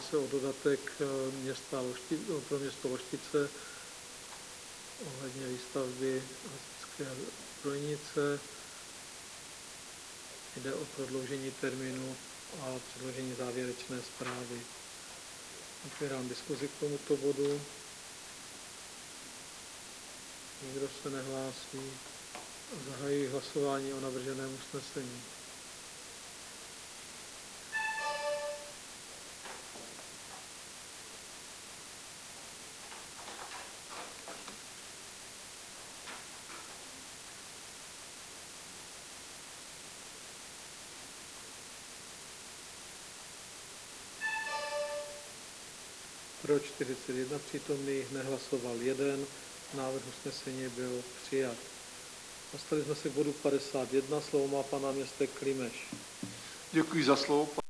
se o dodatek pro město Loštice ohledně výstavby hasičské zbrojnice. Jde o prodloužení termínu a předložení závěrečné zprávy. Otvírám diskuzi k tomuto bodu. Nikdo se nehlásí. Zahajuji hlasování o navrženém usnesení. Pro 41 přítomných, nehlasoval 1. Návrh usnesení byl přijat. Dostali jsme se k bodu 51. Slovo má pan náměstek Klimeš. Děkuji za slovo.